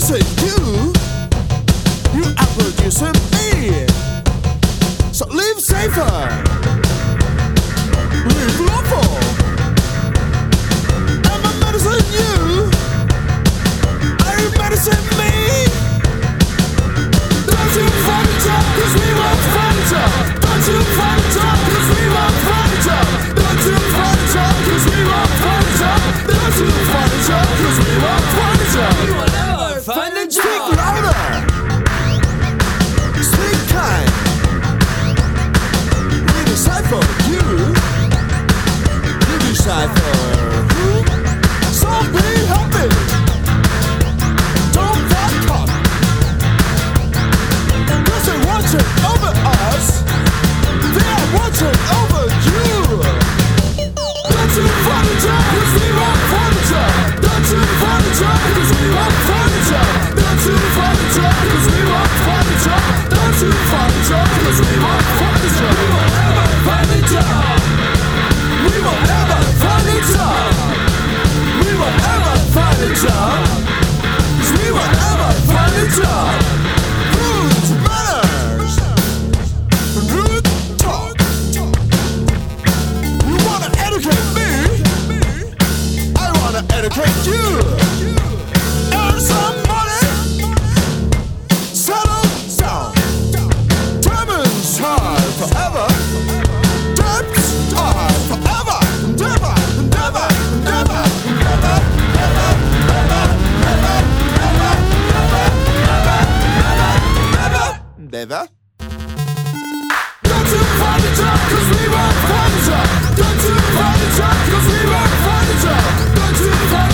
producing you. You are producing me. So live safer. Live lawful. I'm a medicine you. Are you medicine me? Don't you find it up, cause we won't find it up. Don't you find it up, cause we won't find it up. Don't you find it up, cause we won't find it up. Don't you find it up, cause we won't find it up. We will never find a job. Speak louder. Speak kind. We decipher you. You decipher who. So be happy. Don't get caught. Cause they're watching over us. They are watching over you. Don't you find a job, cause we won't find a job. Don't you find a job, cause we won't find a job. Don't you find a job, cause we won't find a job. Don't you find a job, cause we won't find a job. We will never find a job. We will never find a job. We will never find a job. Cause we will never find a job. Rude manners. Rude talk. You wanna educate me? I wanna educate you. Earn some money. Settle down. Diamonds are forever. Debts are forever. Never, never, never, never, never, never, never, never, never, never, never. Don't you find a job, cause we won't find a job. Don't you find a job, cause we won't find a job. Don't you find